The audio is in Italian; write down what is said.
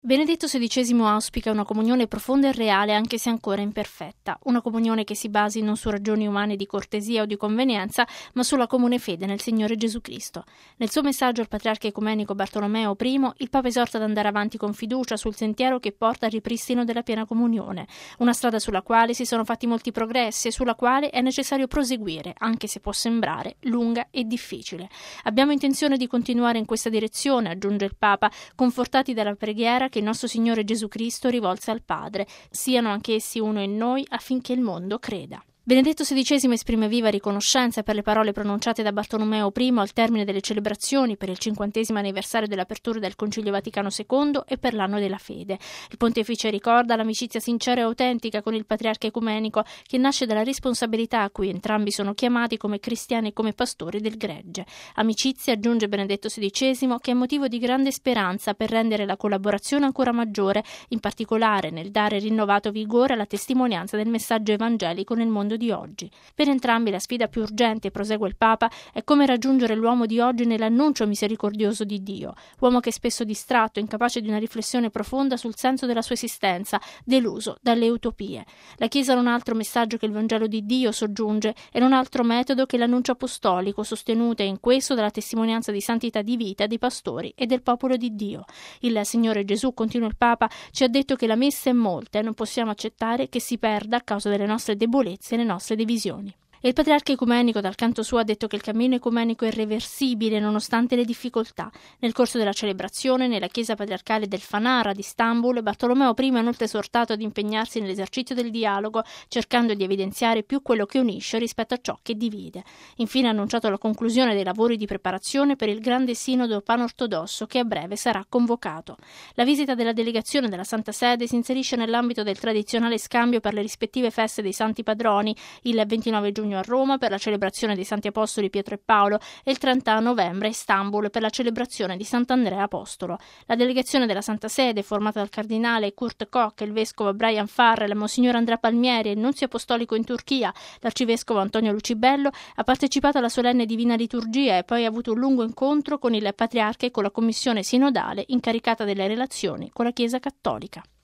Benedetto XVI auspica una comunione profonda e reale, anche se ancora imperfetta. Una comunione che si basi non su ragioni umane di cortesia o di convenienza, ma sulla comune fede nel Signore Gesù Cristo. Nel suo messaggio al patriarca ecumenico Bartolomeo I, il Papa esorta ad andare avanti con fiducia sul sentiero che porta al ripristino della piena comunione, una strada sulla quale si sono fatti molti progressi e sulla quale è necessario proseguire, anche se può sembrare lunga e difficile. Abbiamo intenzione di continuare in questa direzione, aggiunge il Papa, confortati dalla preghiera che il nostro Signore Gesù Cristo rivolse al Padre, siano anch'essi uno in noi affinché il mondo creda. Benedetto XVI esprime viva riconoscenza per le parole pronunciate da Bartolomeo I al termine delle celebrazioni per il 50° anniversario dell'apertura del Concilio Vaticano II e per l'anno della fede. Il pontefice ricorda l'amicizia sincera e autentica con il patriarca ecumenico che nasce dalla responsabilità a cui entrambi sono chiamati come cristiani e come pastori del gregge. Amicizia, aggiunge Benedetto XVI, che è motivo di grande speranza per rendere la collaborazione ancora maggiore, in particolare nel dare rinnovato vigore alla testimonianza del messaggio evangelico nel mondo di oggi. Per entrambi la sfida più urgente, prosegue il Papa, è come raggiungere l'uomo di oggi nell'annuncio misericordioso di Dio, uomo che è spesso distratto, incapace di una riflessione profonda sul senso della sua esistenza, deluso dalle utopie. La Chiesa non ha altro messaggio che il Vangelo di Dio, soggiunge, e non ha altro metodo che l'annuncio apostolico, sostenuto in questo dalla testimonianza di santità di vita dei pastori e del popolo di Dio. Il Signore Gesù, continua il Papa, ci ha detto che la messa è molta e non possiamo accettare che si perda a causa delle nostre debolezze e le nostre divisioni. E il patriarca ecumenico dal canto suo ha detto che il cammino ecumenico è irreversibile nonostante le difficoltà. Nel corso della celebrazione nella chiesa patriarcale del Fanara di Istanbul, Bartolomeo I ha inoltre esortato ad impegnarsi nell'esercizio del dialogo, cercando di evidenziare più quello che unisce rispetto a ciò che divide. Infine ha annunciato la conclusione dei lavori di preparazione per il grande sinodo panortodosso che a breve sarà convocato. La visita della delegazione della Santa Sede si inserisce nell'ambito del tradizionale scambio per le rispettive feste dei santi padroni, il 29 giugno a Roma per la celebrazione dei Santi Apostoli Pietro e Paolo e il 30 novembre a Istanbul per la celebrazione di Sant'Andrea Apostolo. La delegazione della Santa Sede, formata dal cardinale Kurt Koch, il vescovo Brian Farrell, Monsignor Andrea Palmieri e il nunzio apostolico in Turchia, l'arcivescovo Antonio Lucibello, ha partecipato alla solenne divina liturgia e poi ha avuto un lungo incontro con il patriarca e con la commissione sinodale incaricata delle relazioni con la Chiesa Cattolica.